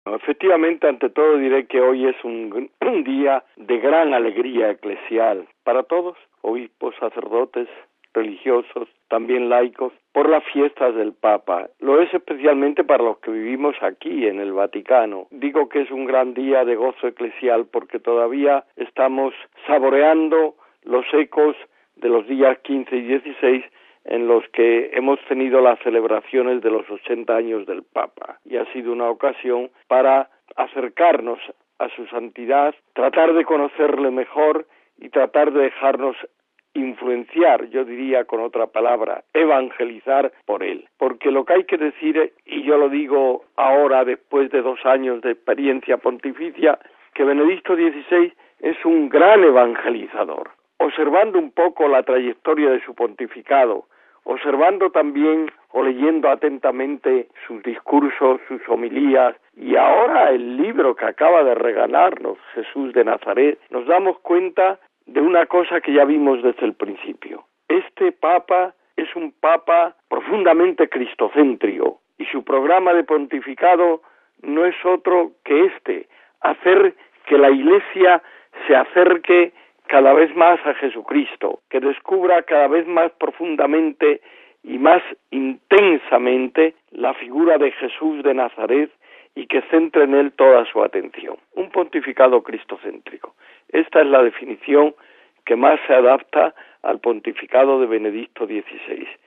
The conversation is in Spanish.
Efectivamente, ante todo diré que hoy es un día de gran alegría eclesial para todos, obispos, sacerdotes, religiosos, también laicos, por las fiestas del Papa. Lo es especialmente para los que vivimos aquí en el Vaticano. Digo que es un gran día de gozo eclesial porque todavía estamos saboreando los ecos de los días 15 y 16 en los que hemos tenido las celebraciones de los 80 años del Papa, y ha sido una ocasión para acercarnos a su santidad, tratar de conocerle mejor y tratar de dejarnos influenciar, yo diría con otra palabra, evangelizar por él. Porque lo que hay que decir, y yo lo digo ahora después de 2 años de experiencia pontificia, que Benedicto XVI es un gran evangelizador. Observando un poco la trayectoria de su pontificado, observando también o leyendo atentamente sus discursos, sus homilías, y ahora el libro que acaba de regalarnos, Jesús de Nazaret, nos damos cuenta de una cosa que ya vimos desde el principio. Este Papa es un Papa profundamente cristocéntrico, y su programa de pontificado no es otro que hacer que la Iglesia se acerque cada vez más a Jesucristo, que descubra cada vez más profundamente y más intensamente la figura de Jesús de Nazaret y que centre en él toda su atención. Un pontificado cristocéntrico. Esta es la definición que más se adapta al pontificado de Benedicto XVI.